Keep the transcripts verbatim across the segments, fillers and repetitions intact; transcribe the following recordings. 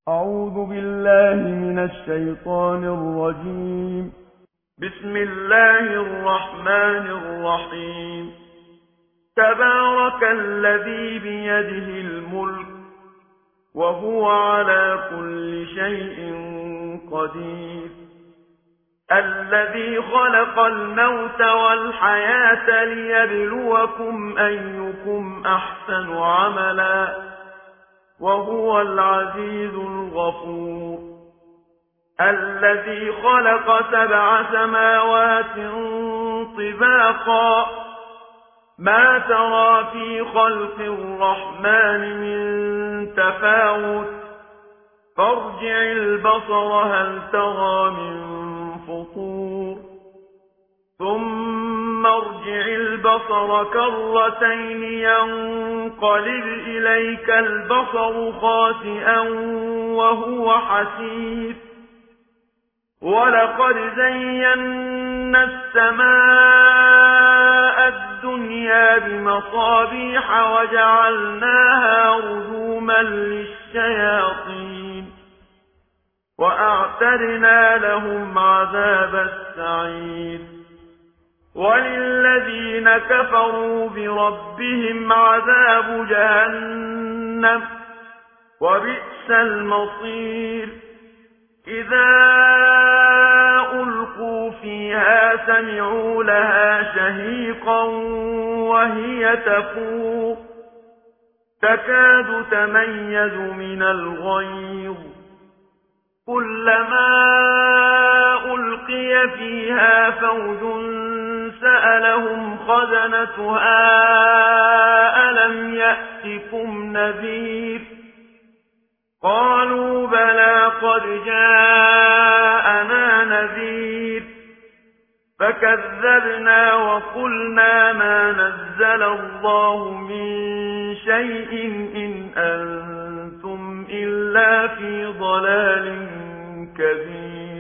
أعوذ بالله من الشيطان الرجيم. بسم الله الرحمن الرحيم. تبارك الذي بيده الملك وهو على كل شيء قدير. الذي خلق الموت والحياة ليبلوكم أيكم أحسن عملا وهو العزيز الغفور. الذي خلق سبع سماوات طباقا ما ترى في خلق الرحمن من تفاوت فارجع البصر هل ترى من فطور ثم ارجع البصر كرتين ينقلب إليك البصر خاسئا وهو حسير. ولقد زينا السماء الدنيا بمصابيح وجعلناها رجوما للشياطين وأعتدنا لهم عذاب السعير. وللذين كفروا بربهم عذاب جهنم وبئس المصير. إذا ألقوا فيها سمعوا لها شهيقا وهي تفور تكاد تميز من الغيظ كلما ألقي فيها فوج سألهم خزنتها ألم يأتكم نذير قالوا بلى قد جاءنا نذير فكذبنا وقلنا ما نزل الله من شيء إن أنتم إلا في ضلال كبير.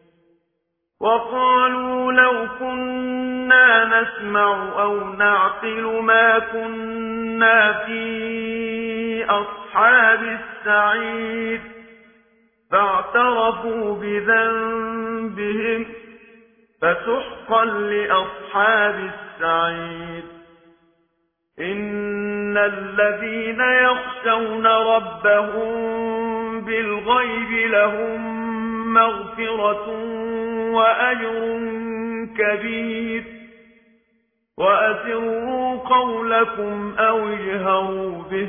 وقالوا لو كنا نسمع أو نعقل ما كنا في أصحاب السعير فاعترفوا بذنبهم فسحقا لأصحاب السعير. إن الذين يخشون ربهم بالغيب لهم مغفرة وأجر كبير. وأسروا قولكم أو اجهروا به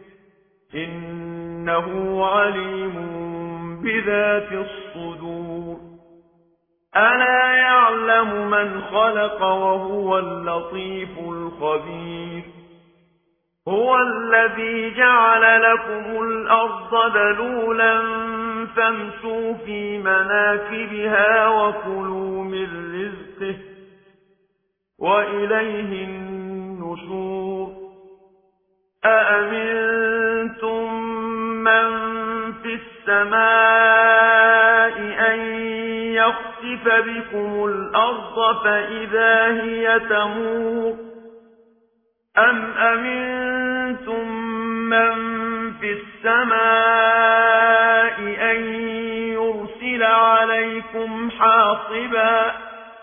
إنه عليم بذات الصدور. ألا يعلم من خلق وهو اللطيف الخبير. هو الذي جعل لكم الأرض ذلولا فامشوا في مناكبها وكلوا من رزقه وإليه النشور. أأمنتم من في السماء أن يخسف بكم الأرض فإذا هي تمور أم أمنتم من في السماء أن يرسل عليكم حاصبا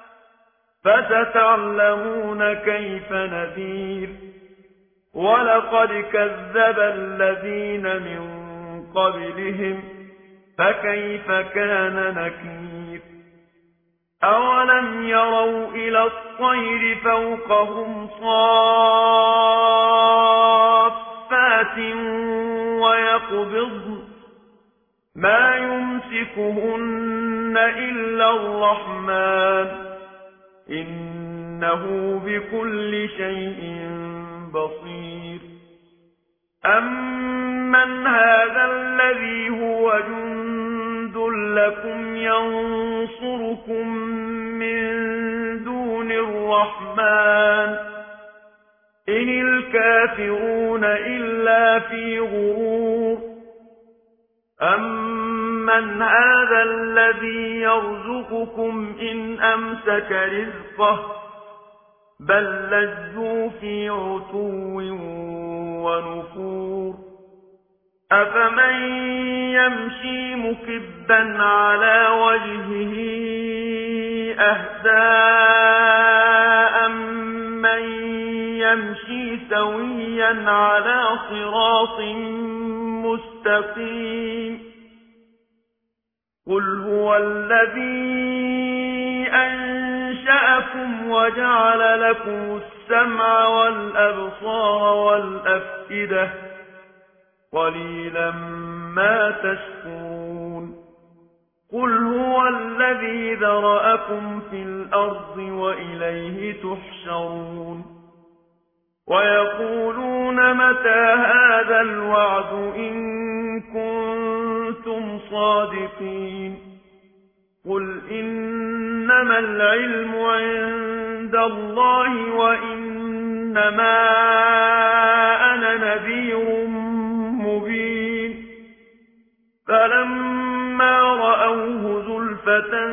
فستعلمون كيف نذير. ولقد كذب الذين من قبلهم فكيف كان نكير. أولم يروا إلى الطير فوقهم صافات ويقبضن ما يمسكهن إلا الرحمن إنه بكل شيء بصير. أمن هذا الذي هو جند لكم ينصركم من دون الرحمن إن الكافرون إلا في غرور. أمن هذا الذي يرزقكم إن أمسك رزقه بل لجوا في عتو ونفور. أفمن يمشي مكبا على وجهه أهدى أمن يمشي سويا على صراط مستقيم قل هو الذي أنشأكم وجعل لكم السمع والأبصار والأفئدة قليلا ما تشكرون قل هو الذي ذرأكم في الأرض وإليه تحشرون ويقولون متى هذا الوعد إن كنتم صادقين قل إنما العلم عند الله وإنما أنا نذير مبين فلما رأوه زلفة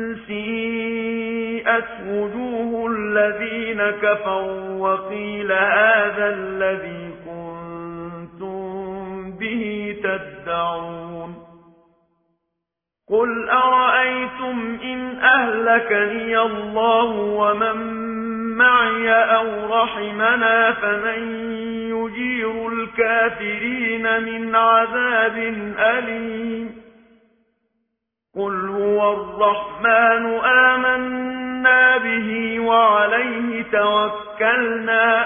سيئت وجوه الذين كفروا وقيل هذا الذي كنتم به تدعون قل أرأيتم إن أهلكني الله ومن معي أو رحمنا فمن يجير الكافرين من عذاب أليم قل هو الرحمن آمنا به وعليه توكلنا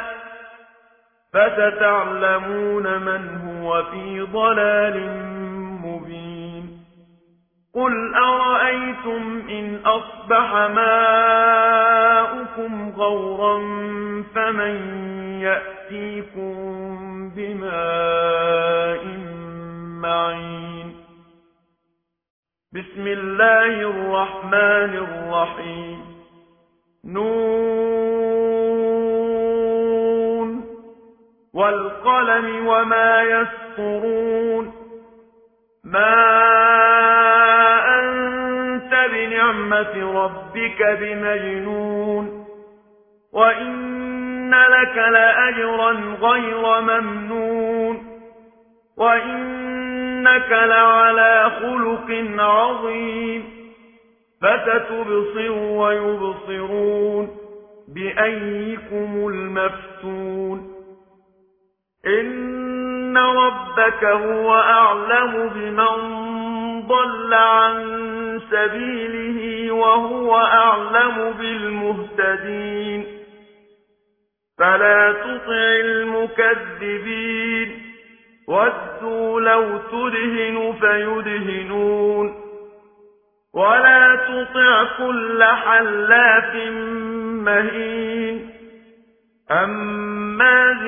فستعلمون من هو في ضلال مبين قل أرأيتم إن أصبح ماؤكم غورا فمن يأتيكم بماء معين بسم الله الرحمن الرحيم نون والقلم وما يسطرون ما أنت بنعمة ربك بمجنون وإن لك لأجرا غير ممنون وإنك لعلى خلق عظيم فستبصر ويبصرون بأيكم المفتون إن ربك هو أعلم بمن ضل عن سبيله وهو أعلم بالمهتدين فلا تطع المكذبين ودوا لو تدهن فيدهنون ولا تطع كل حلاف مهين هماز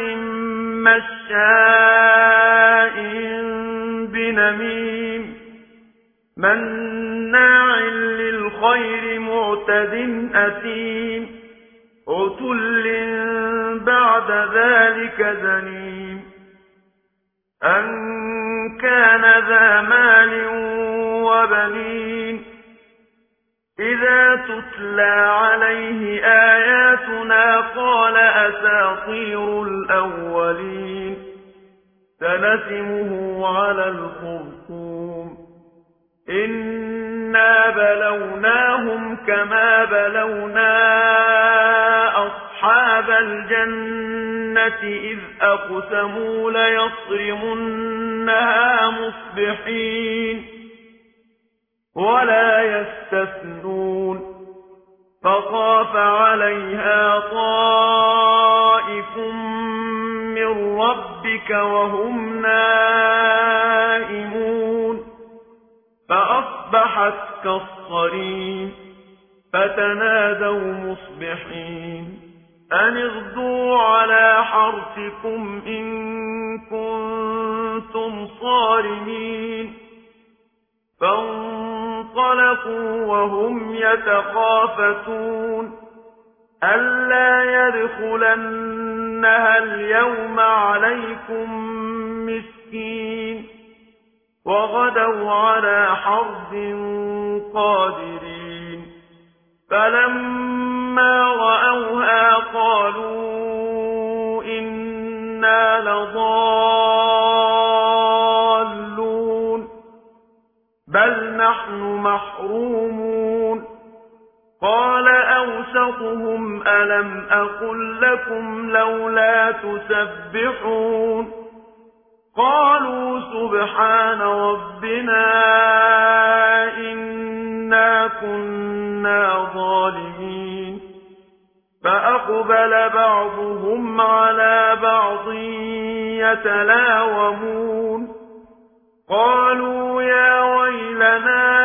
مشاء بنميم مناع للخير معتد أثيم عتل بعد ذلك زنيم أن كان ذا مال وبنين إذا تتلى عليه آياتنا قال أساطير الأولين سنسمه على الخرطوم إنا بلوناهم كما بلونا أصحاب الجنة إذ أقسموا ليصرمنها مصبحين ولا يستثنون فطاف عليها طائف من ربك وهم نائمون فأصبحت كالصريم فتنادوا مصبحين أن اغدوا على حرثكم إن كنتم صارمين فانطلقوا وهم يتخافتون ألا يدخلنها اليوم عليكم مسكين وغدوا على حرد قادرين فلما رأوها قالوا إنا لضالون بل نحن محرومون قال أوسطهم ألم أقل لكم لولا تسبحون قالوا سبحان ربنا إنا كنا ظالمين فأقبل بعضهم على بعض يتلاومون قالوا يا ويلنا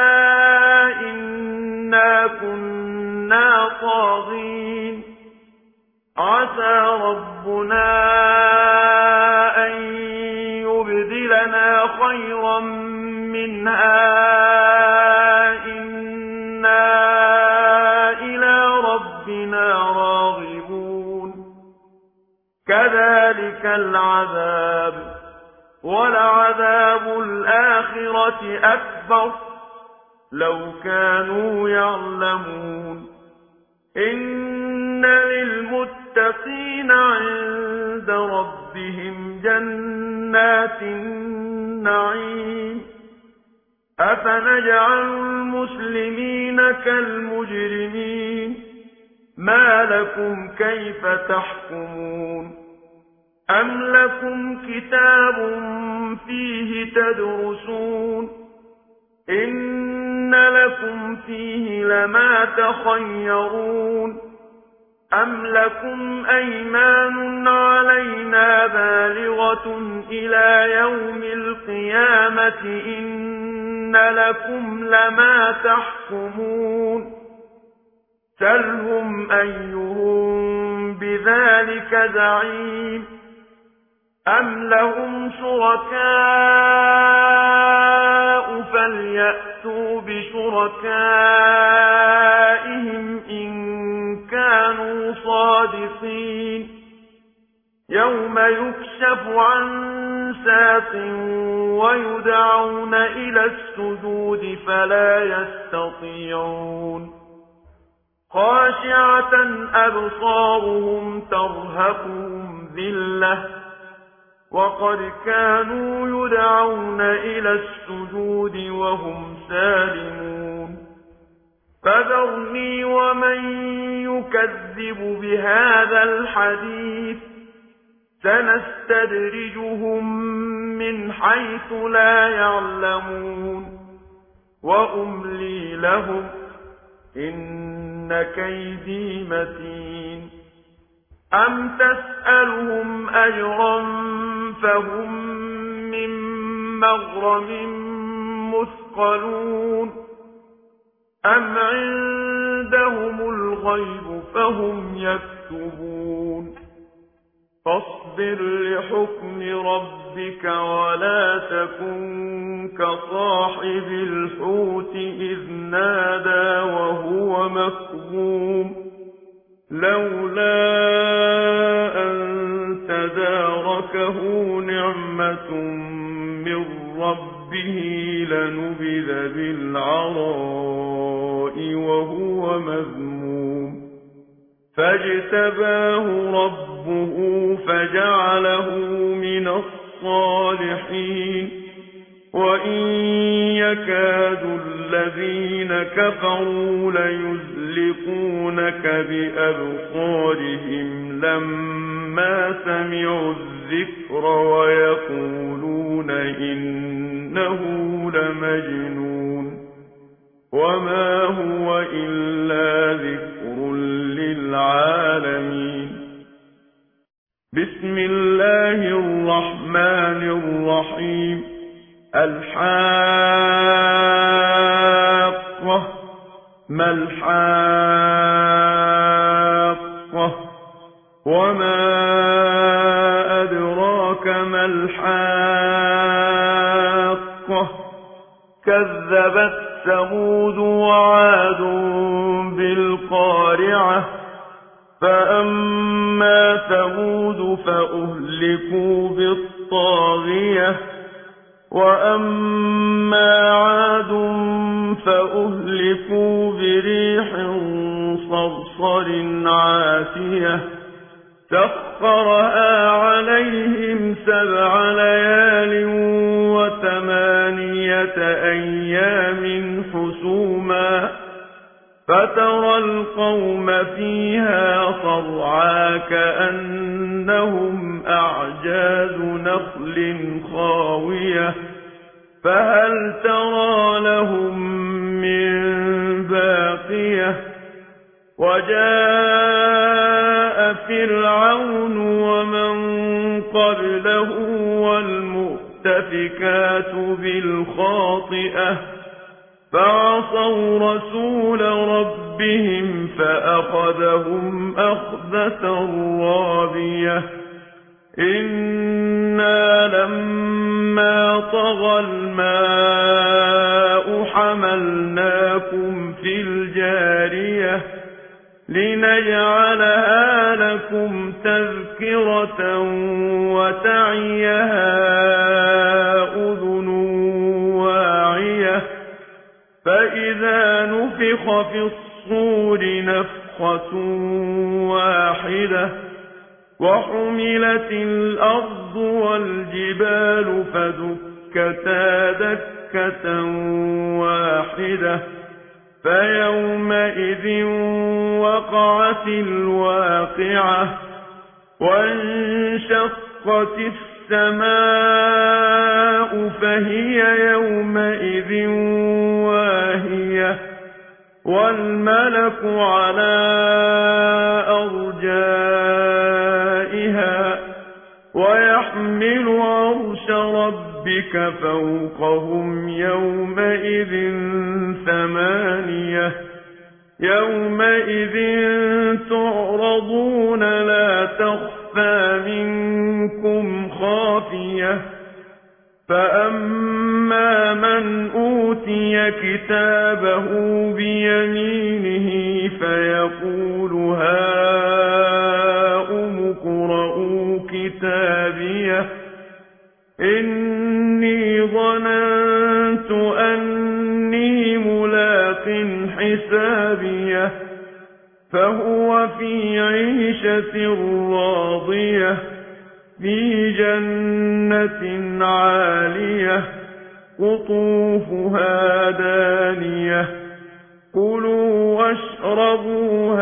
إنا كنا طاغين عسى ربنا أن يبدلنا خيرا منها إنا إلى ربنا راغبون كذلك العذاب ولعذاب الآخرة أكبر لو كانوا يعلمون إن للمتقين عند ربهم جنات النعيم أفنجعل المسلمين كالمجرمين ما لكم كيف تحكمون أم لكم كتاب فيه تدرسون إن لكم فيه لما تخيرون أم لكم أيمان علينا بالغة إلى يوم القيامة إن لكم لما تحكمون سلهم أيهم بذلك زعيم أم لهم شركاء فليأتوا بشركائهم إن كانوا صادقين يوم يكشف عن ساق ويدعون إلى السجود فلا يستطيعون خاشعة أبصارهم ترهقهم ذلة وقد كانوا يدعون إلى السجود وهم سالمون فذرني ومن يكذب بهذا الحديث سنستدرجهم من حيث لا يعلمون وأملي لهم إن كيدي متين أم تسألهم أجرا فهم من مغرم مثقلون أم عندهم الغيب فهم يكتبون فاصبر لحكم ربك ولا تكن كصاحب الحوت إذ نادى وهو مكظوم لولا أن تداركه نعمة من ربه لنبذ بالعراء وهو مذموم فاجتباه ربه فجعله من الصالحين وإن يكاد الذين كفروا ليزلقونك بأبصارهم لما سمعوا الذكر ويقولون إنه لمجنون وما هو إلا ذكر للعالمين بسم الله الرحمن الرحيم الحاقة ما الحاقة وما أدراك ما الحاقة كذبت ثمود وعاد بالقارعة فأما ثمود فأهلكوا بالطاغية وأما عاد فأهلكوا بريح صرصر عاتية سخرها عليهم سبع ليال وثمانية ثمانية أيام حسوما فترى القوم فيها صرعى كأنهم أعجاز نخل خاوية فهل ترى لهم من باقية وجاء فرعون ومن قبله والمؤتفكات بالخاطئة فعصوا رسول ربهم فأخذهم أخذة رابية إنا لما طغى الماء حملناكم في الجارية لنجعلها لكم تذكرة وتعيها أذن واعية فإذا نفخ في الصور نفخة واحدة وحملت الأرض والجبال فدكتا دكة واحدة فيومئذ وقعت الواقعة وانشقت السماء فهي يومئذ واهية والملك على أرجائها ويحمل عرش ربك فوقهم يومئذ ثمانية يومئذ تعرضون لا تخفى منكم خافية فأما من أوتي كتابه بيمينه فيقول هاؤم اقرءوا كتابيه إني ظننت أني ملاق حسابيه فهو في عيشة راضية في جنة عالية قطوفها دانية كلوا واشربوا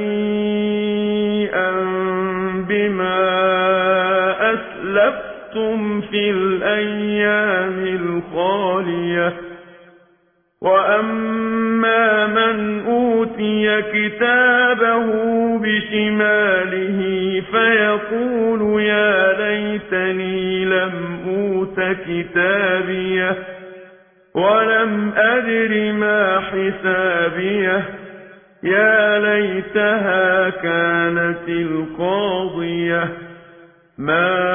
هنيئا بما أسلفتم في الأيام الخالية وأما من أوتي كتابه بشماله فيقول يا ليتني لم أوت كتابيه ولم أدر ما حسابيه يا ليتها كانت القاضية ما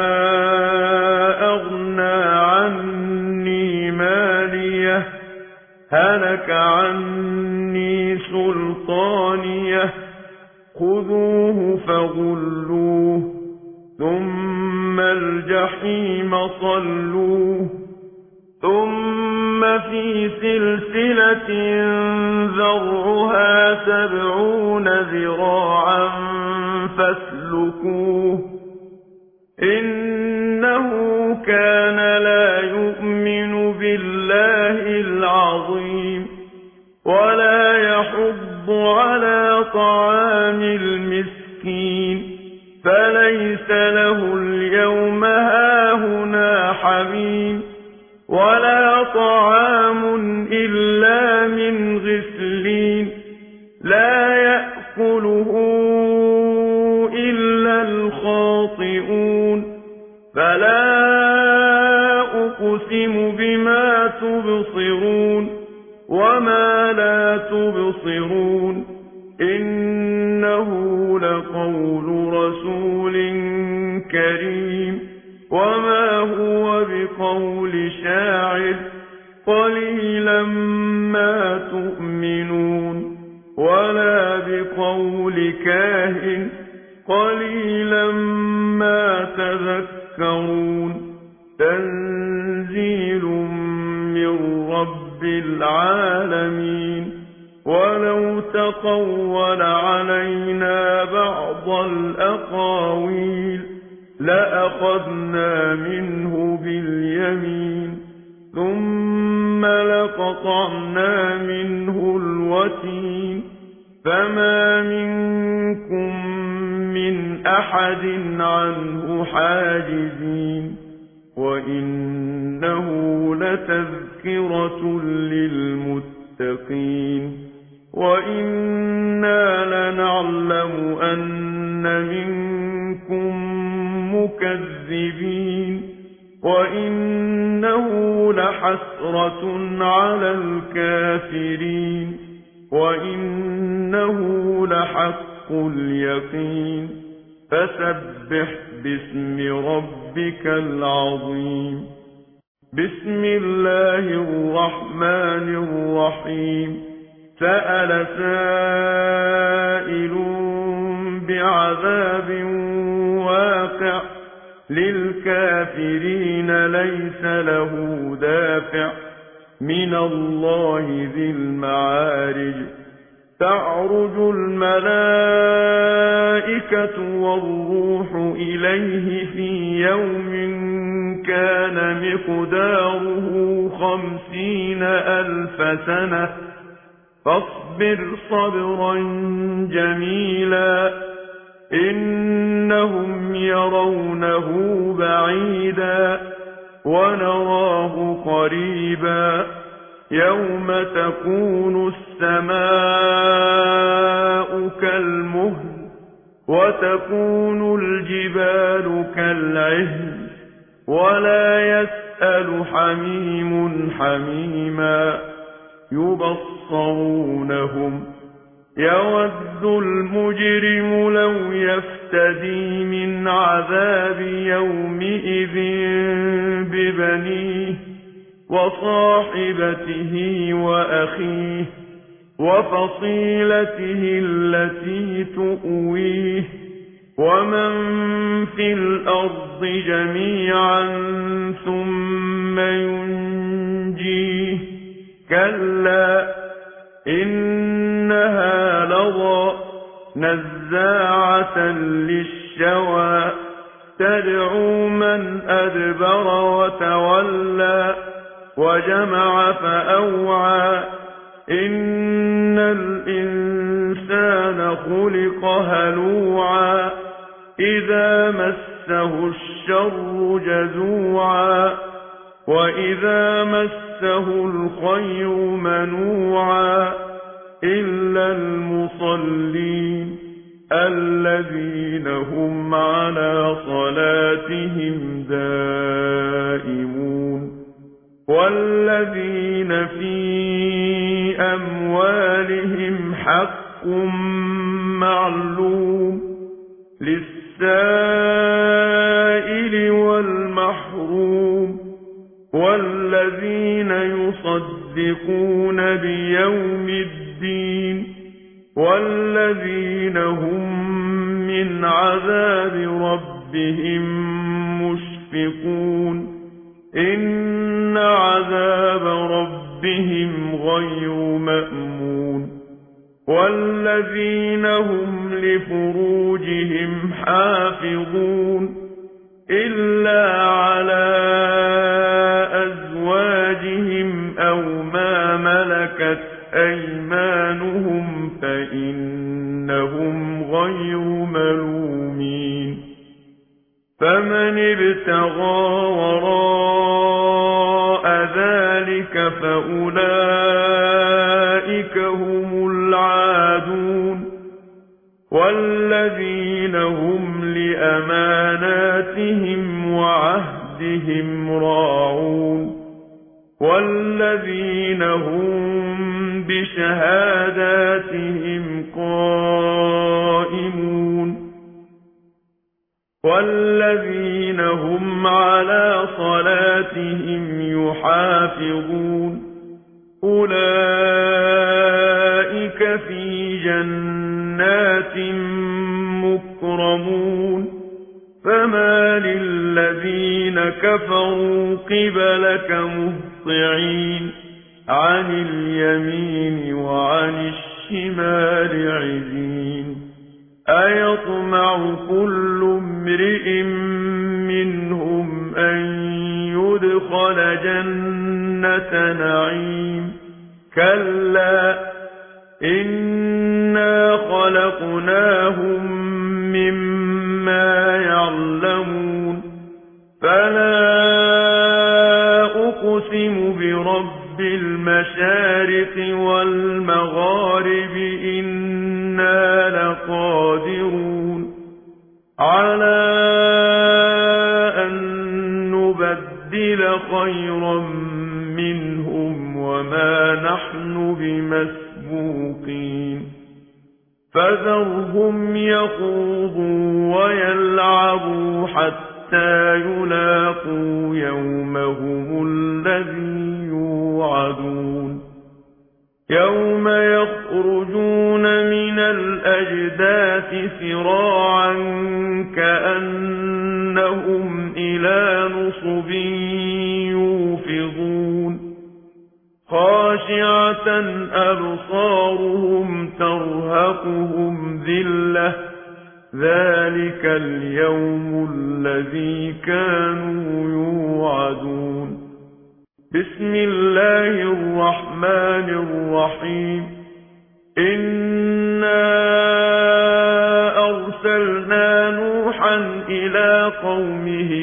أغنى عني ماليه هلك عني سلطانيه خذوه فغلوه ثم الجحيم صلوه ثم في سلسلة ذرعها سبعون ذراعا فاسلكوه إنه كان لا يؤمن بالله العظيم ولا يحض على طعام المسكين فليس له اليوم هاهنا حميم ولا طعام إلا من غسلين لا يأكله إلا الخاطئون فلا أقسم بما تبصرون وما لا تبصرون إنه لقول رسول كريم وما هو بقول شاعر قليلا ما تؤمنون ولا بقول كاهن قليلا ما تذكرون تنزيل من رب العالمين ولو تقول علينا بعض الأقاويل لأخذنا منه باليمين ثم لقطعنا منه الوتين فما منكم من أحد عنه حاجزين وإنه لتذكرة للمتقين وإنا لنعلم أن منكم مكذبين وإنه لحسرة على الكافرين وإنه لحق اليقين فسبح باسم ربك العظيم بسم الله الرحمن الرحيم سأل سائل بعذاب واقع للكافرين ليس له دافع من الله ذي المعارج تعرج الملائكة والروح إليه في يوم كان مقداره خمسين ألف سنة فاصبر صبرا جميلا إنهم يرونه بعيدا ونراه قريبا يوم تكون السماء كالمهل وتكون الجبال كالعهن ولا يسأل حميم حميما يبصرونهم يود المجرم لو يفتدي من عذاب يومئذ ببنيه وصاحبته وأخيه وفصيلته التي تؤويه ومن في الأرض جميعا ثم ينجيه كلا إنها لظى نزاعة للشوى تدعو من أدبر وتولى وجمع فأوعى إن الإنسان خلق هلوعا إذا مسه الشر جزوعا وإذا مسه الخير منوعا إلا المصلين الذين هم على صلاتهم دائمون والذين في أموالهم حق معلوم للسائل والمحروم والذين يصدقون بيوم الدين والذين هم من عذاب ربهم مشفقون إن عذاب ربهم غير مأمون والذين هم لفروجهم حافظون إلا على أزواجهم أو ما ملكت أيمانهم فإنهم غير ملومين فمن ابتغى وراء ذلك فأولئك هم العادون والذين هم لأماناتهم وعهدهم راعون والذين هم بشهاداتهم قائمون والذين هم على صلاتهم يحافظون أولئك في جنات مكرمون فما للذين كفروا قبلك مهطعين عن اليمين وعن الشمال عزين أيطمع كل امرئ منهم أن يدخل يدخل جنة نعيم كلا إنا خلقناهم مما يعلمون فلا أقسم برب المشارق والمغارب إنا لقادرون على أن نبدل خيرا منهم وما نحن بمسبوقين فذرهم يخوضوا ويلعبوا حتى يلاقوا يومهم الذي يوعدون يوم يخرجون من الأجداث سراعا كأنهم إلى نصب يوفضون خاشعة أبصارهم ترهقهم ذلة ذلك اليوم الذي كانوا يوعدون بسم الله الرحمن الرحيم إنا أرسلنا نوحا إلى قومه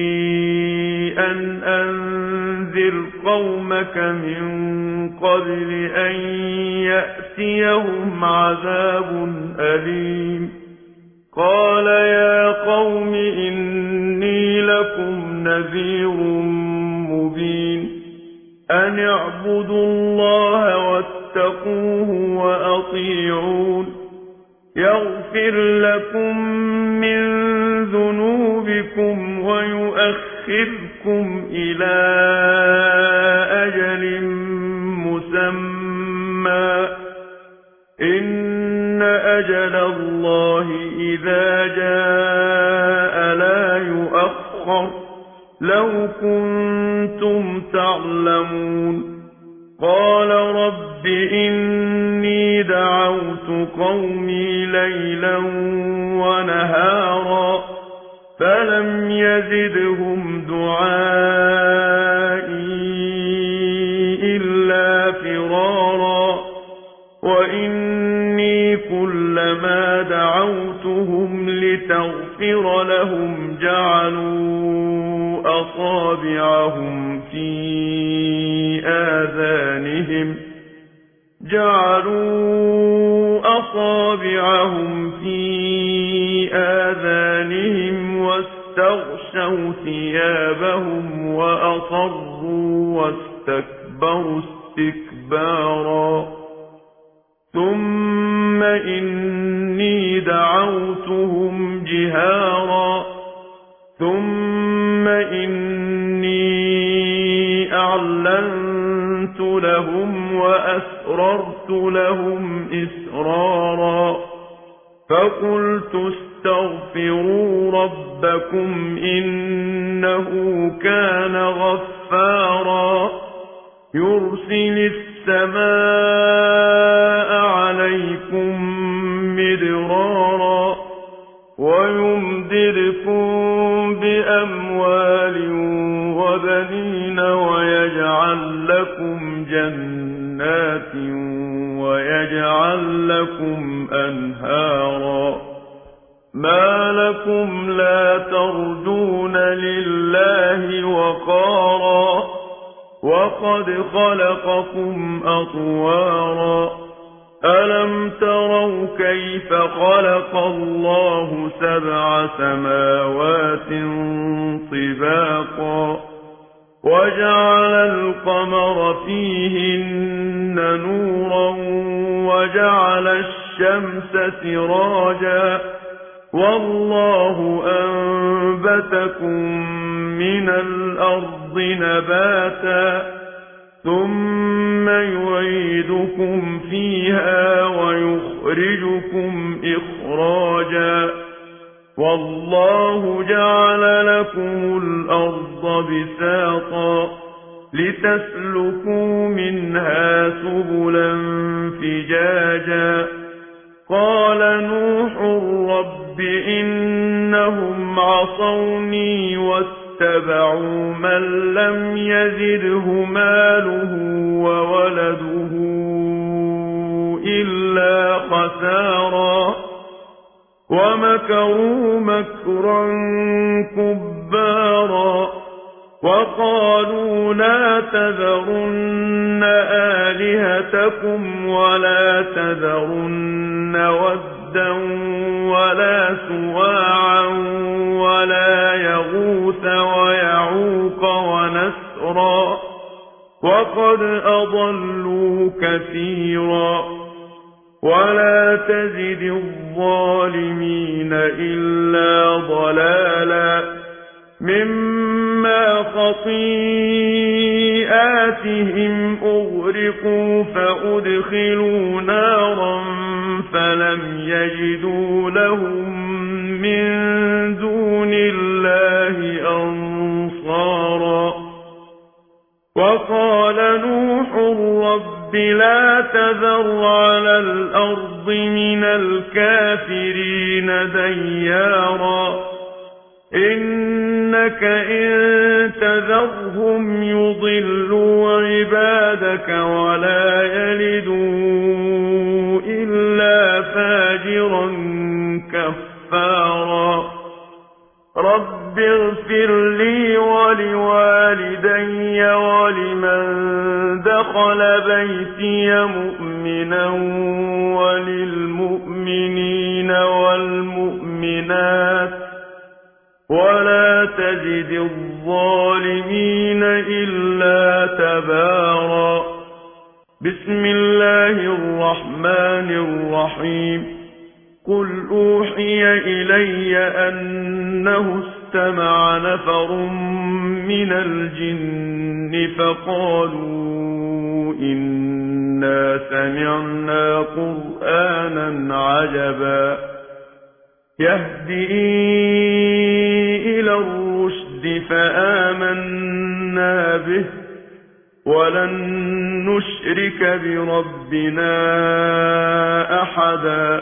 أن أنذر قومك من قبل أن يأتيهم عذاب أليم قال يا قوم إني لكم نذير مبين أن اعبدوا الله واتقوه وأطيعون يغفر لكم من ذنوبكم ويؤخركم إلى أجل مسمى إن أجل الله إذا جاء لا يؤخر لو كنتم تعلمون قال رب إني دعوت قومي ليلا ونهارا فلم يزدهم دعائي إلا فرارا وإني كلما دعوتهم لتغفر لهم جعلوا أصابعهم في آذانهم جعلوا أصابعهم في آذانهم واستغشوا ثيابهم وأصروا واستكبروا استكبارا ثم إني دعوتهم جهارا ثم إني أعلنت لهم وأسررت لهم إسرارا فقلت استغفروا ربكم إنه كان غفارا يرسل السماء عليكم مدرارا ويمددكم بأموال وبنين ويجعل لكم جنات ويجعل لكم أنهارا ما لكم لا ترجون لله وقارا وقد خلقكم أطوارا ألم تروا كيف خلق الله سبع سماوات طباقا وجعل القمر فيهن نورا وجعل الشمس سراجا والله أنبتكم من الأرض نباتا ثم يعيدكم فيها ويخرجكم إخراجا والله جعل لكم الأرض بساطا لتسلكوا منها سبلا فجاجا قال نوح رب إنهم عصوني واستكبروا واتبعوا من لم يزده ماله وولده إلا خسارا ومكروا مكرا كبارا وقالوا لا تذرن آلهتكم ولا تذرن ودا ولا سواعا ولا يغوث ويعوق ونسرا وقد أضلوا كثيرا ولا تزد الظالمين إلا ضلالا مما خطيئاتهم أغرقوا فأدخلوا نارا فلم يجدوا لهم من دون الله أنصارا وقال نوح رب لا تذر على الأرض من الكافرين ديارا إنك إن تذرهم يضلوا عبادك ولا يلدوا إلا فاجرا كفارا رب اغفر لي ولوالدي ولمن دخل بيتي مؤمنا وللمؤمنين والمؤمنات ولا تزد الظالمين إلا تبارا بسم الله الرحمن الرحيم قل أوحي إلي أنه استمع نفر من الجن فقالوا إنا سمعنا قرآنا عجبا يهدي إلى الرشد فآمنا به ولن نشرك بربنا أحدا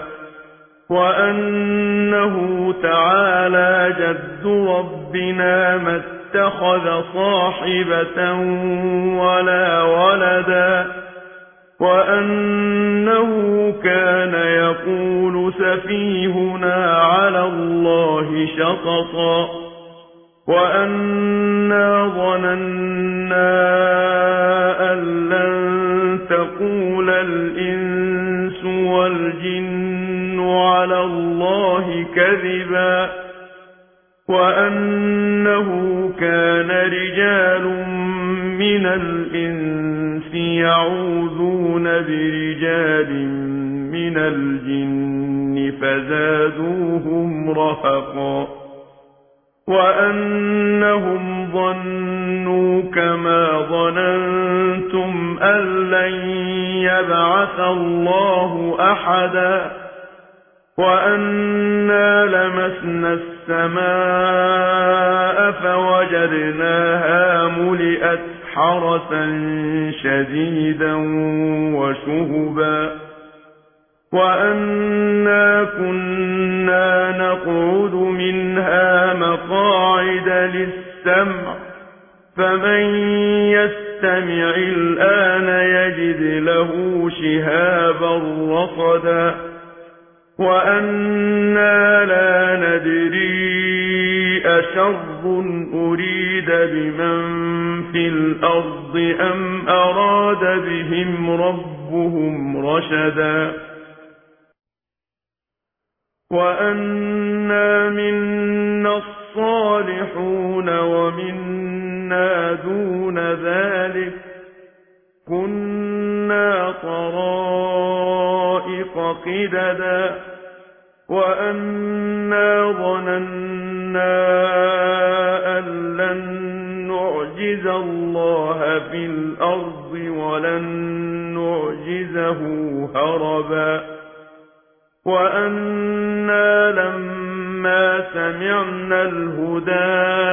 وأنه تعالى جد ربنا ما اتخذ صاحبة ولا ولدا وأنه كان يقول سفيهنا على الله شططا وأنا ظننا أن لن تقول الإنس والجن على الله كذبا وأنه كان رجال من الإنس يعوذون برجال من الجن فزادوهم رهقا وأنهم ظنوا كما ظننتم أن لن يبعث الله أحدا وأنا لمسنا السماء فوجدناها ملئت حرسا شديدا وشهبا وأنا كنا نقعد منها مقاعد للسمع فمن يستمع الآن يجد له شهابا رصدا وأنا لا ندري أشر أريد بمن في الأرض أم أراد بهم ربهم رشدا وأنا منا الصالحون ومنا دون ذلك كنا طرائق قددا وأنا ظننا أن لن نعجز الله في الأرض ولن نعجزه هربا وأنا لما سمعنا الهدى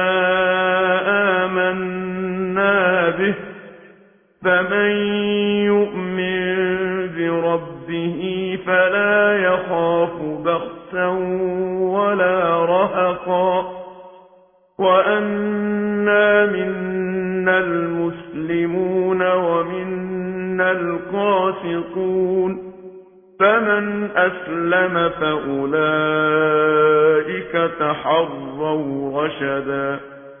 آمنا به فمن يؤمن بربه فلا يخاف بخسا ولا رهقا وأنا منا المسلمون ومنا القاسطون فمن أسلم فأولئك تحروا رشدا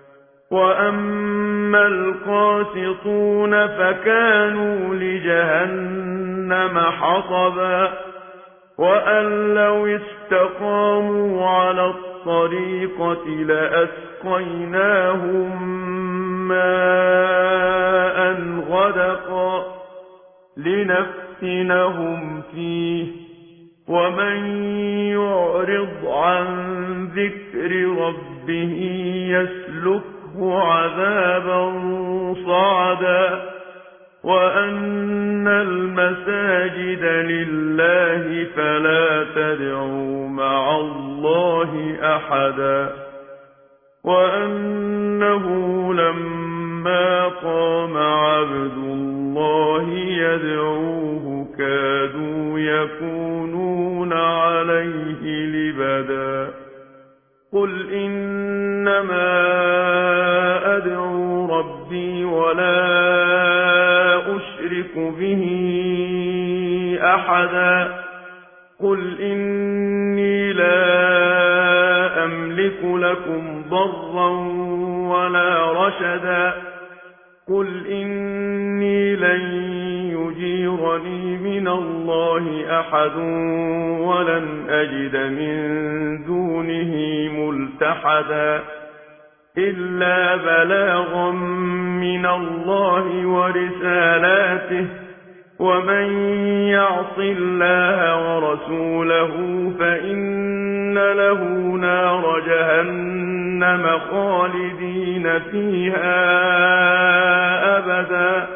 وأما القاسطون فكانوا لجهنم حطبا وأن لو استقاموا على الطريقة لأسقيناهم ماء غدقا لنفتنهم فيه ومن يعرض عن ذكر ربه يسلكه عذابا صعدا وأن المساجد لله فلا تدعوا مع الله أحدا وأنه لما قام عبد الله يدعوه كادوا يكونون عليه لبدا قل إنما أدعو ربي ولا أشرك به أحدا قل إني لا أملك لكم ضرا ولا رشدا قل إني لن يجيرني من الله أحد ولن أجد من دونه ملتحدا إلا بلاغا من الله ورسالاته ومن يعص الله ورسوله فإن له نار جهنم خالدين فيها أبدا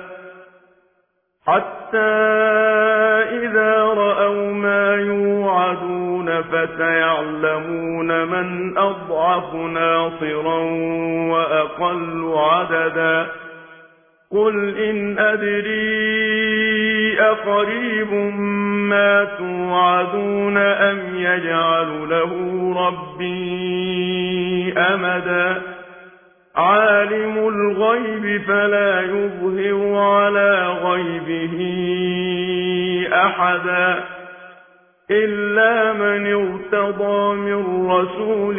حتى إذا رأوا ما يوعدون فسيعلمون من أضعف ناصرا وأقل عددا قل إن أدري أقريب ما توعدون أم يجعل له ربي أمدا عالم الغيب فلا يظهر على غيبه أحدا إلا من ارتضى من رسول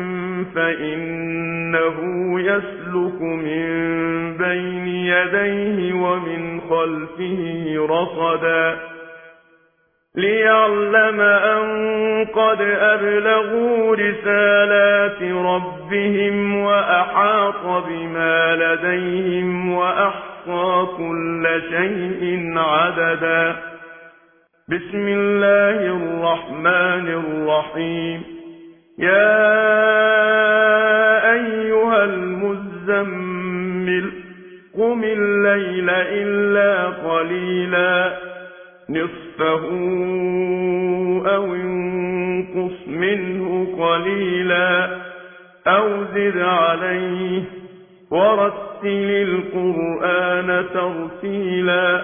فإنه يسلك من بين يديه ومن خلفه رصدا ليعلم أن قد أبلغوا رسالات ربهم وأحاط بما لديهم وأحصى كل شيء عددا بسم الله الرحمن الرحيم يا أيها المزمل قم الليل إلا قليلا نصفه أو انقص منه قليلا أو زد عليه ورتل القرآن ترتيلا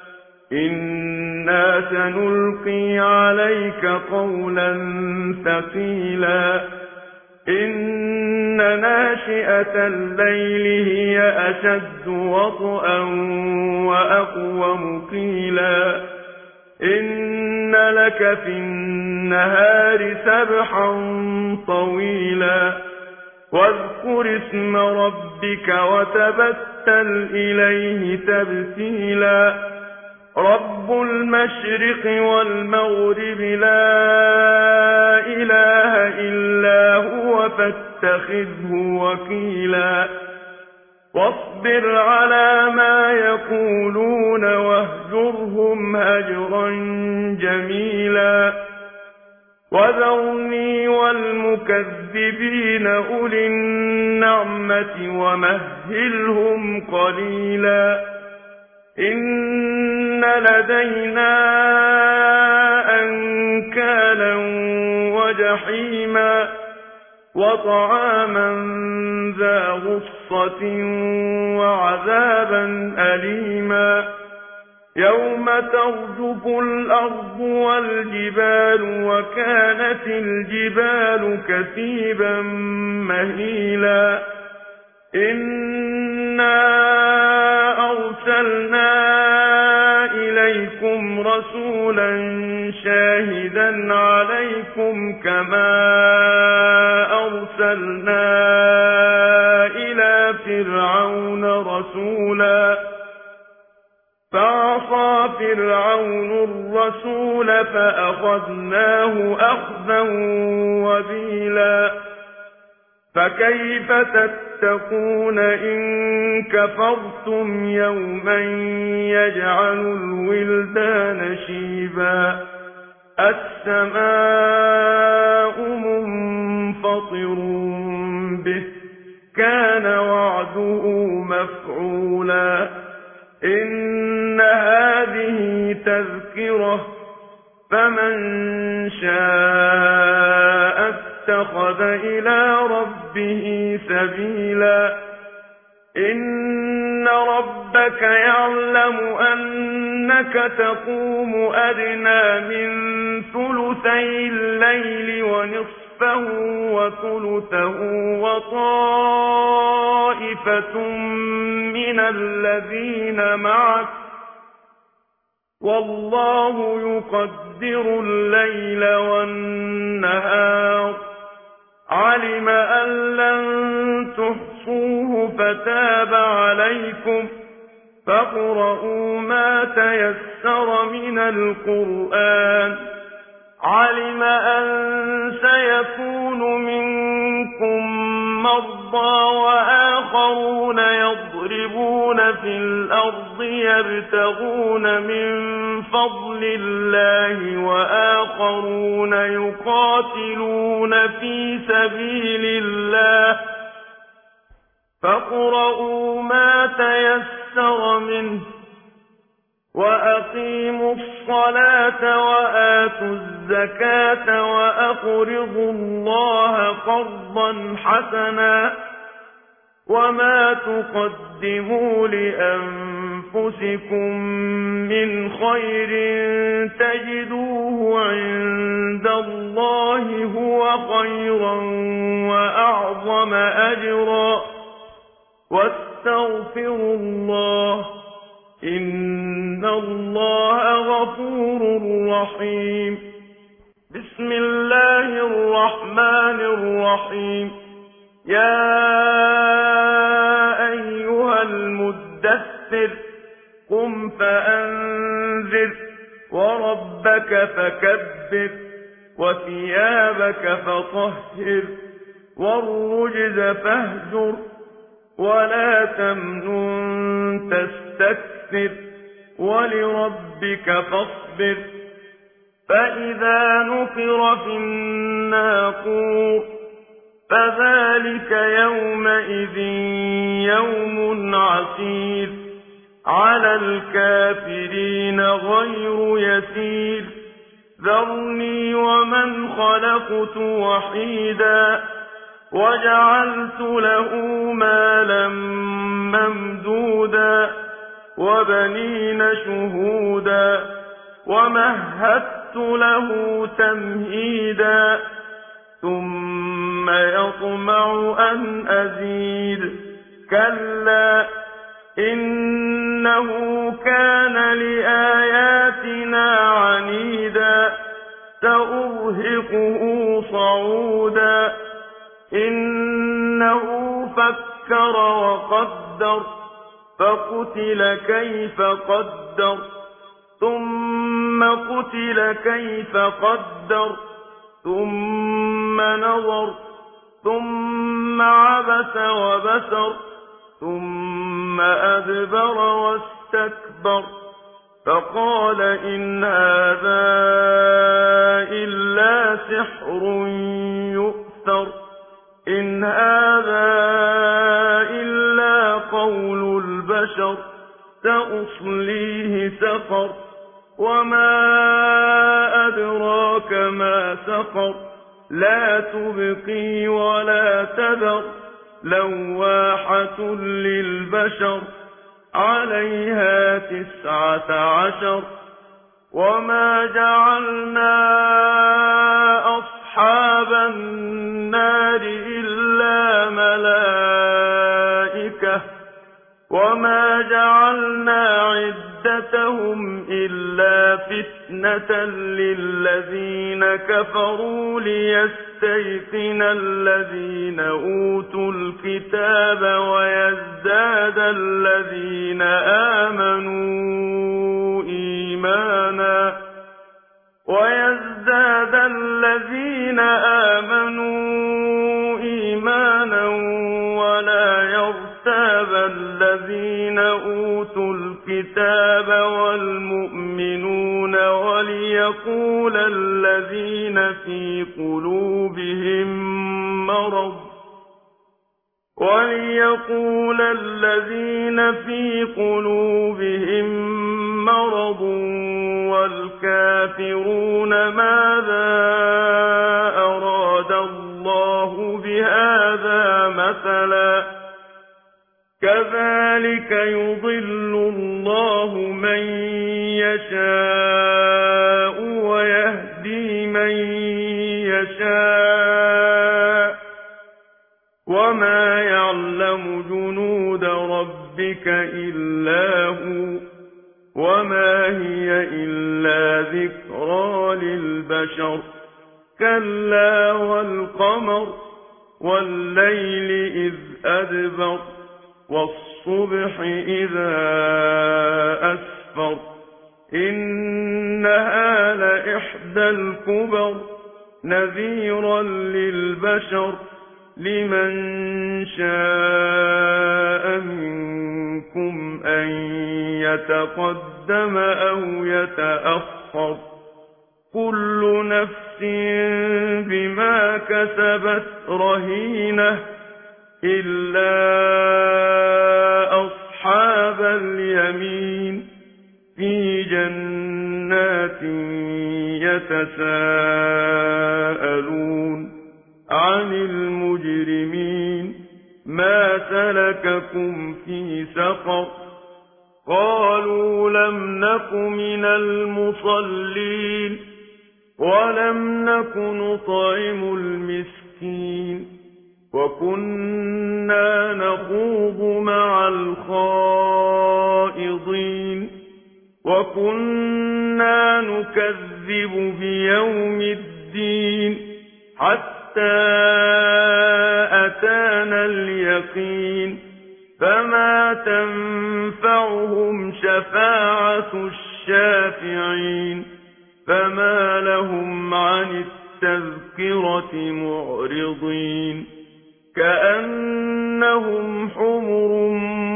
إنا سنلقي عليك قولا ثقيلا إن ناشئة الليل هي أشد وطئا وأقوم قيلا إن لك في النهار سبحا طويلا واذكر اسم ربك وتبتل إليه تبتيلا رب المشرق والمغرب لا إله إلا هو فاتخذه وكيلا واصبر على ما يقولون واهجرهم هجرا جميلا وذرني والمكذبين أولي النعمة ومهلهم قليلا إن لدينا أنكالا وجحيما وطعاما ذا غصة وعذابا أليما يوم ترجف الأرض والجبال وكانت الجبال كثيبا مهيلا إنا أرسلنا إليكم رسولا شاهدا عليكم كما أرسلنا إلى فرعون رسولا فعصى فرعون الرسول فأخذناه أخذا وبيلا فكيف تتقون إن كفرتم يوما يجعل الولدان شيبا السماء منفطر به كان وعده مفعولا إن هذه تذكرة فمن شاء اتخذ إلى ربه سبيلا إن ربك يعلم أنك تقوم أدنى من ثلثي الليل ونصفه وثلثه وطائفة من الذين معك والله يقدر الليل والنهار علم أن لن تحصوه فتاب عليكم فاقرؤوا ما تيسر من القرآن علم أن سيكون منكم مرضى وآخرون يضربون في الأرض يبتغون من فضل الله وآخرون يقاتلون في سبيل الله فاقرؤوا ما تيسر منه وأقيموا الصلاة وآتوا الزكاة وأقرضوا الله قرضا حسنا وما تقدموا لأنفسكم من خير تجدوه عند الله هو خيرا وأعظم أجرا واستغفروا الله إن الله غفور رحيم بسم الله الرحمن الرحيم يا أيها المدثر قم فأنذر وربك فكبر وثيابك فطهر والرجز فاهجر ولا تمنن تستكثر ولربك فاصبر فإذا نقر في الناقور فذلك يومئذ يوم عسير على الكافرين غير يسير ذرني ومن خلقت وحيدا وجعلت له مالا ممدودا وبنين شهودا ومهدت له تمهيدا ثم يطمع أن أزيد كلا إنه كان لآياتنا عنيدا سأرهقه صعودا إنه فكر وقدر فقتل كيف قدر ثم قتل كيف قدر ثم نظر ثم عبس وبسر ثم أدبر واستكبر فقال إن هذا إلا سحر يؤثر إن هذا إلا قول البشر سأصليه سقر وما أدراك ما سقر لا تبقي ولا تذر لواحة للبشر عليها تسعة عشر وما جعلنا أصحاب النار إلا ملائكة وما جعلنا عدتهم إلا فتنة للذين كفروا ليستيقن الذين أوتوا الكتاب ويزداد الذين آمنوا إيمانا ويزداد الذين آمنوا إيمانا ولا يرتاب الذين أوتوا الكتاب والمؤمنون وليقول الذين في قلوبهم مرض وليقول الذين في قلوبهم مرض والكافرون ماذا أراد الله بهذا مثلا كذلك يضل الله من يشاء ويهدي من يشاء وما يعلم جنود ربك إلا هو وما هي إلا ذكرى للبشر كلا والقمر والليل إذ أدبر والصبح إذا أسفر إنها لإحدى الكبر نذيرا للبشر لمن شاء منكم أن يتقدم أو يتأخر كل نفس بما كسبت رهينة إلا أصحاب اليمين في جنات يتساءلون عن المجرمين ما سلككم في سقر قالوا لم نك من المصلين ولم نك نطعم المسكين وكنا نخوض مع الخائضين وكنا نكذب بيوم الدين حتى أتانا اليقين فما تنفعهم شفاعة الشافعين فما لهم عن التذكرة معرضين كأنهم حمر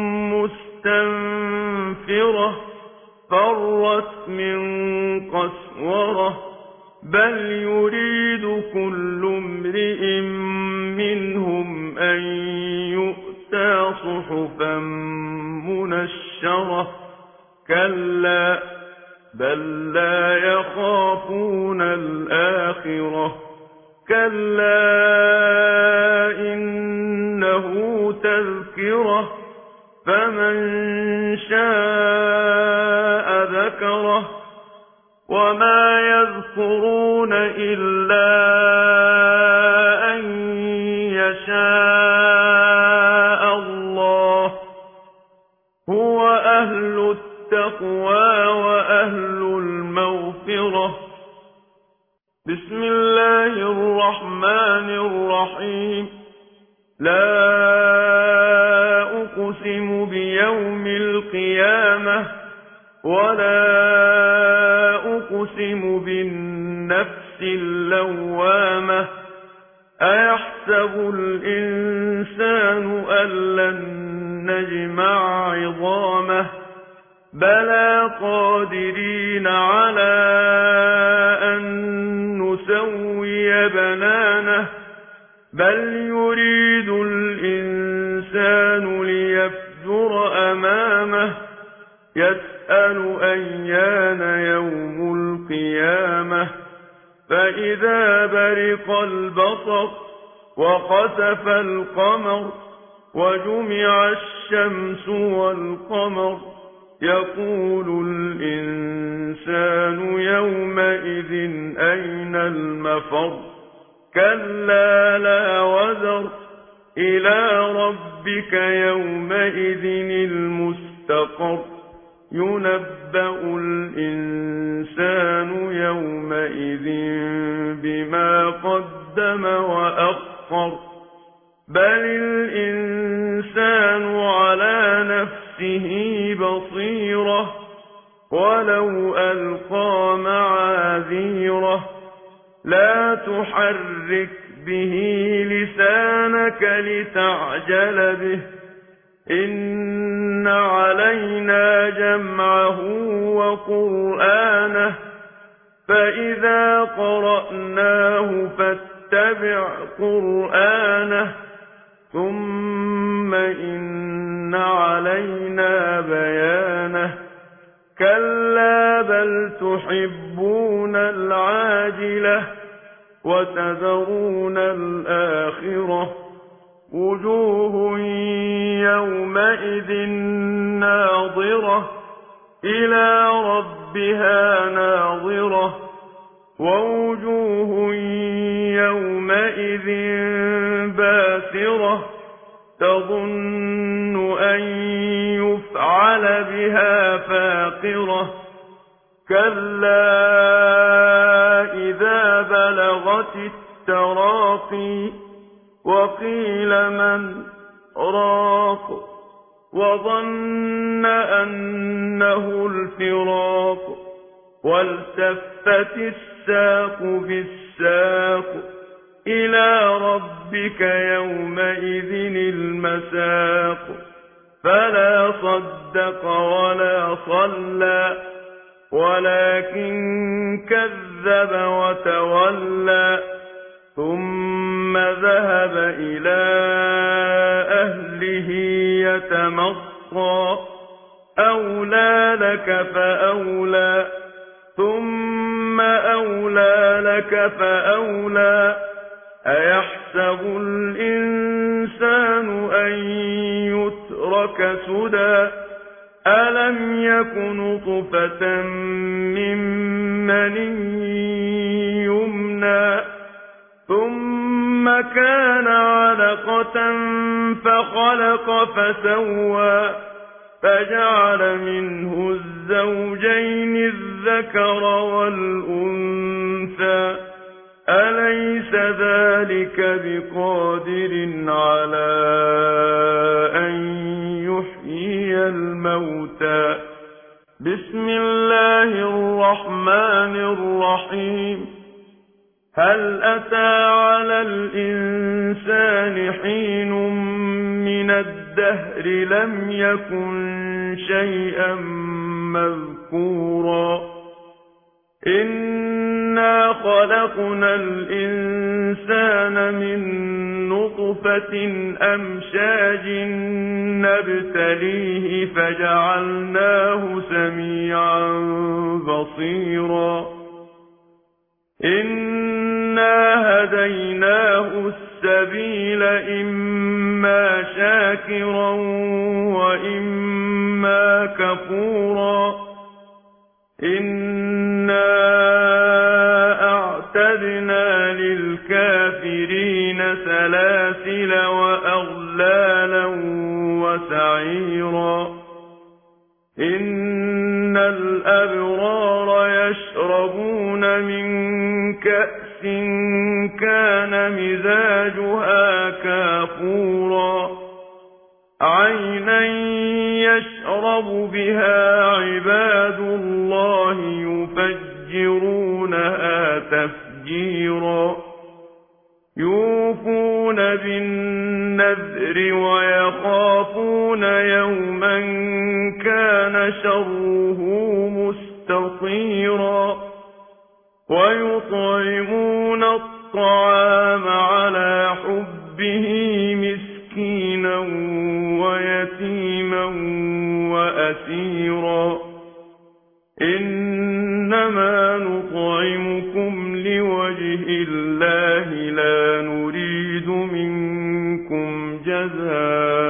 مستنفرة فرت من قسورة بل يريد كل امرئ منهم أن يؤتى صحفا منشرة كلا بل لا يخافون الآخرة كلا إنه تذكرة فمن شاء ذكره وما يذكرون إلا أن يشاء الله هو أهل التقوى وأهل المغفرة بسم الله الرحمن الرحيم لا أقسم بيوم القيامة ولا أقسم بالنفس اللوامة أيحسب الإنسان أن لن نجمع عظامه بلى قادرين على أن نسوي بنانه بل يريد الإنسان ليفجر أمامه يسأل أيان يوم القيامة فإذا برق البصر وخسف القمر وجمع الشمس والقمر يقول الإنسان يومئذ أين المفر كلا لا وزر إلى ربك يومئذ المستقر ينبأ الإنسان يومئذ بما قدم وأخر بل الإنسان على نفسه بصيرة ولو ألقى معاذيره لا تحرك به لسانك لتعجل به إن علينا جمعه وقرآنه فإذا قرأناه فاتبع قرآنه ثم إن علينا بيانه كلا بل تحبون العاجلة وتذرون الآخرة وجوه يومئذ ناظرة إلى ربها ناظرة ووجوه يومئذ باسرة تظن أن يفعل بها فاقرة كلا إذا بلغت التراقي وقيل من راق وظن أنه الفراق والتفت الساق بالساق إلى ربك يومئذ المساق فلا صدق ولا صلى ولكن كذب وتولى ثم ذهب إلى أهله يتمطى أولى لك فأولى ثم أولى لك فأولى أيحسب الإنسان أن يترك سدى ألم يك نطفة من مني يمنى ثم كان علقة فخلق فسوى فجعل منه الزوجين الذكر والأنثى أليس ذلك بقادر على أن يحيي الموتى بسم الله الرحمن الرحيم هل أتى على الإنسان حين من الدهر لم يكن شيئا مذكورا إنا خلقنا الإنسان من نطفة أمشاج نبتليه فجعلناه سميعا بصيرا إنا هديناه السبيل إما شاكرا وإما كفورا إنا أعتدنا للكافرين سلاسل وأغلالا وسعيرا إن الأبرار يشربون من كأس كان مزاجها كافورا عينا يشرب بها عباد الله يفجرونها تفجيرا يوفون بالنذر ويخافون يوما كان شره مستطيرا ويطعمون الطعام على حبه مسكينا ويتيما وأسيرا إنما نطعمكم لوجه الله لا نريد منكم جزاء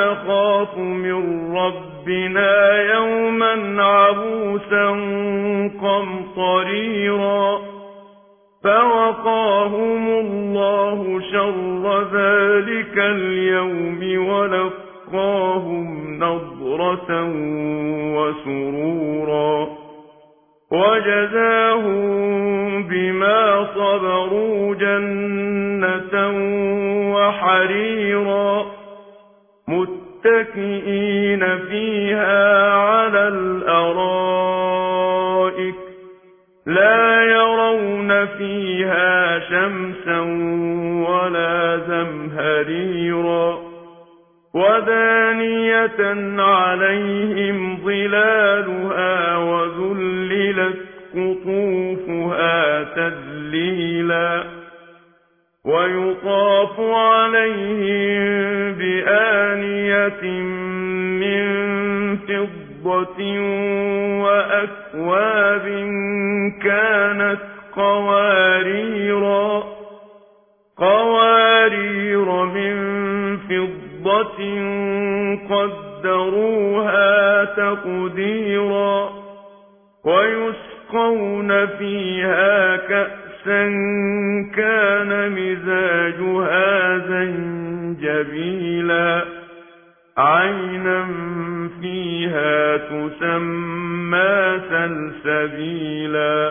نخاف من ربنا يوما عبوسا قمطريرا فوقاهم الله شر ذلك اليوم ولقاهم نضرة وسرورا وجزاهم بما صبروا جنة وحريرا متكئين فيها على الأرائك لا يرون فيها شمسا ولا زمهريرا ودانية عليهم ظلالها وذللت قطوفها تذليلا ويطاف عليهم بآنية من فضة وأكواب كانت قواريرا قوارير من فضة قدروها تقديرا ويسقون فيها كأسا كان مزاجها زنجبيلا عينا فيها تسمى سلسبيلا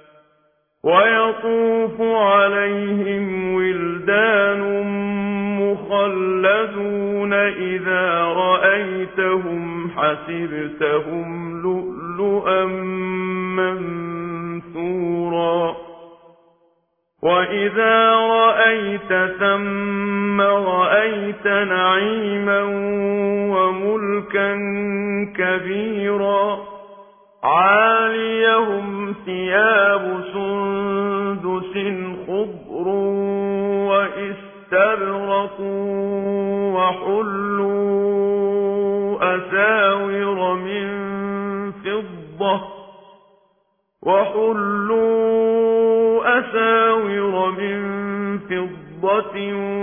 ويطوف عليهم ولدان مخلدون إذا رأيتهم حسبتهم لؤلؤا منثورا وإذا رأيت ثم رأيت نعيما وملكا كبيرا عاليهم ثياب سندس خضر واستبرق وحلوا أساور من فضة وحلوا أساور من فضة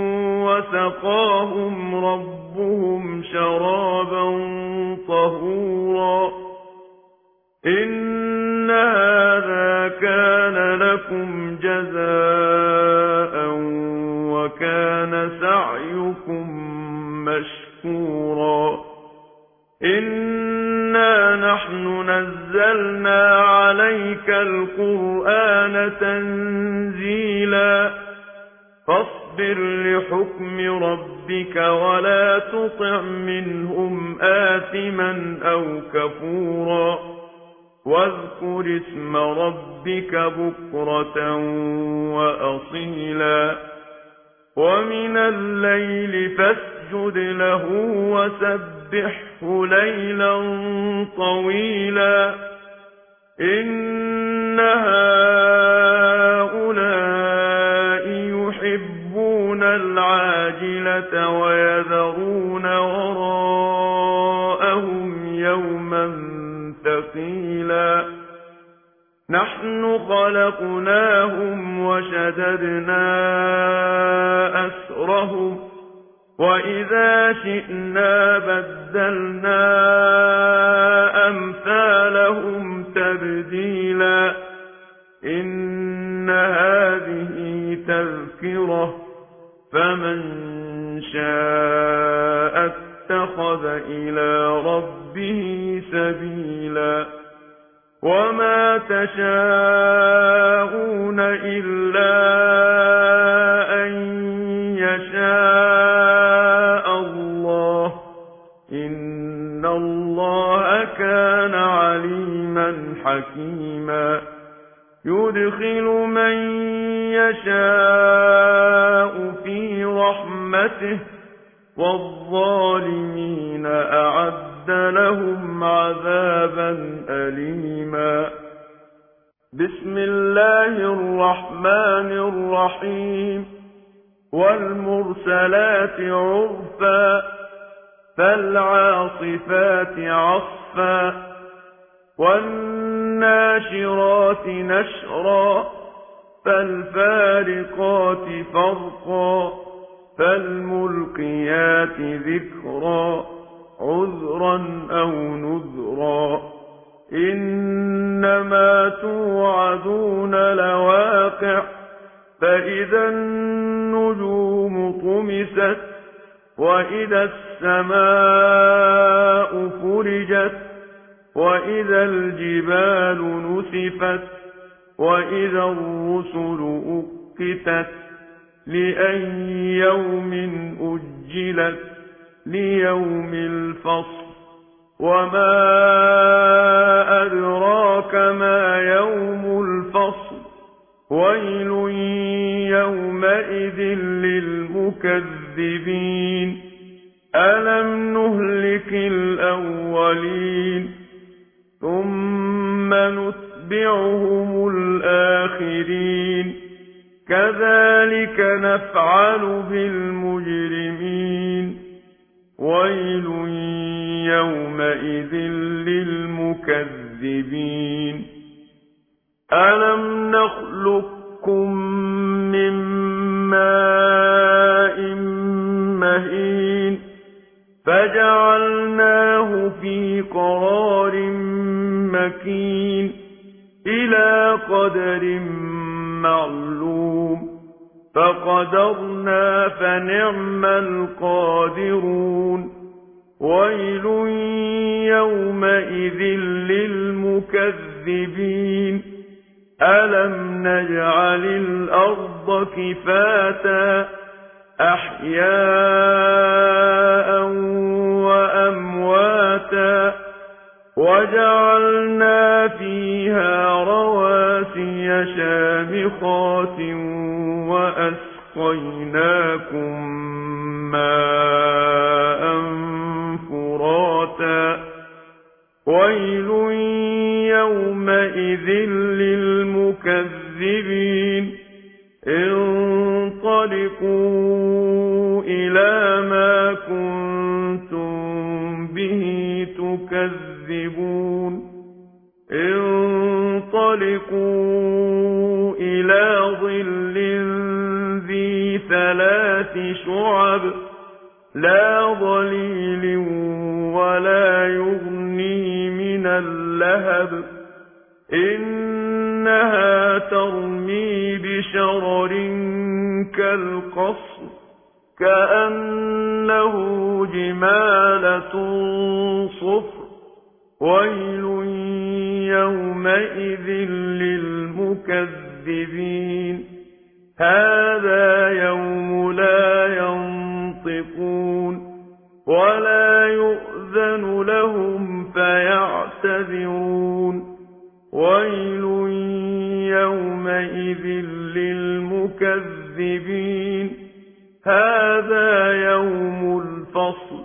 وسقاهم ربهم شرابا طهورا إن هذا كان لكم جزاء وكان سعيكم مشكورا إنا نحن نزلنا عليك القرآن تنزيلا فاصبر لحكم ربك ولا تطع منهم آثما أو كفورا واذكر اسم ربك بكرة وأصيلا ومن الليل فاسجد له وسبحه ليلا طويلا إن هؤلاء يحبون العاجلة ويذرون وراءهم يوما ثقيلا نحن خلقناهم وشددنا أسرهم وإذا شئنا بدلنا أمثالهم تبديلا إن هذه تذكرة فمن شاء اتخذ إلى ربه سبيلا وما تشاءون إلا أن يشاء الله إن الله كان عليما حكيما يدخل من يشاء في رحمته والظالمين أعد لهم عذابا أليما بسم الله الرحمن الرحيم والمرسلات عرفا فالعاصفات عصفا والناشرات نشرا فالفارقات فرقا فالملقيات ذكرا عذرا أو نذرا إنما توعدون لواقع فإذا النجوم طمست وإذا السماء فرجت وإذا الجبال نسفت وإذا الرسل أقتت لأي يوم أجلت ليوم الفصل وما أدراك ما يوم الفصل ويل يومئذ للمكذبين ألم نهلك الأولين ثم نتبعهم الآخرين كذلك نفعل بالمجرمين ويل يومئذ للمكذبين ألم نخلقكم من ماء مهين فجعلناه في قرار مكين إلى قدر معلوم فقدرنا فنعم القادرون ويل يومئذ للمكذبين ألم نجعل الأرض كفاتا أحياء وأمواتا وجعلنا فيها رواسي شامخات وأسقيناكم ماء فراتا ويل يومئذ للمكذبين انطلقوا إلى ما كنتم به تكذبون انطلقوا إلى ظل ذي ثلاث شعب لا ظليل ولا يغني من اللهب إنها ترمي بشرر كالقصر كأنه جمالة صفر ويل يومئذ للمكذبين هذا يوم لا ينطقون ولا يؤذن لهم فيعتذرون ويل يومئذ للمكذبين هذا يوم الفصل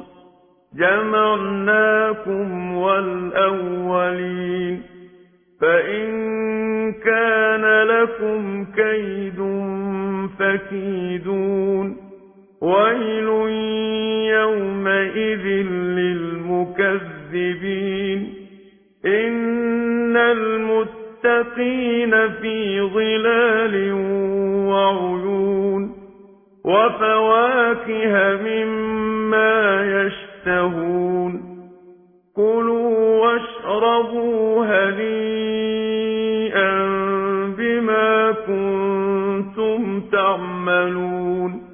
جمعناكم والأولين فإن كان لكم كيد فكيدون ويل يومئذ للمكذبين إن المتقين في ظلال وعيون وفواكه مما يشتهون كلوا واشربوا هنيئا بما كنتم تعملون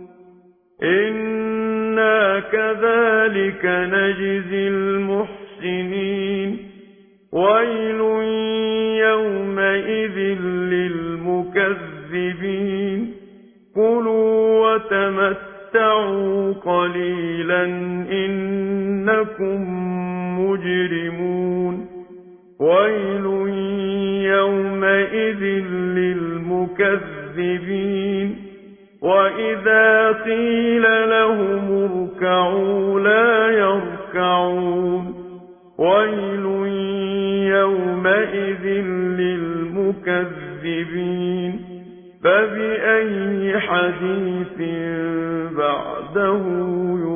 إنا كذلك نجزي المحسنين ويل يومئذ للمكذبين كلوا وتمتعوا قليلا إنكم مجرمون ويل يومئذ للمكذبين وإذا قيل لهم اركعوا لا يركعون ويل يومئذ للمكذبين فبأي حديث بعده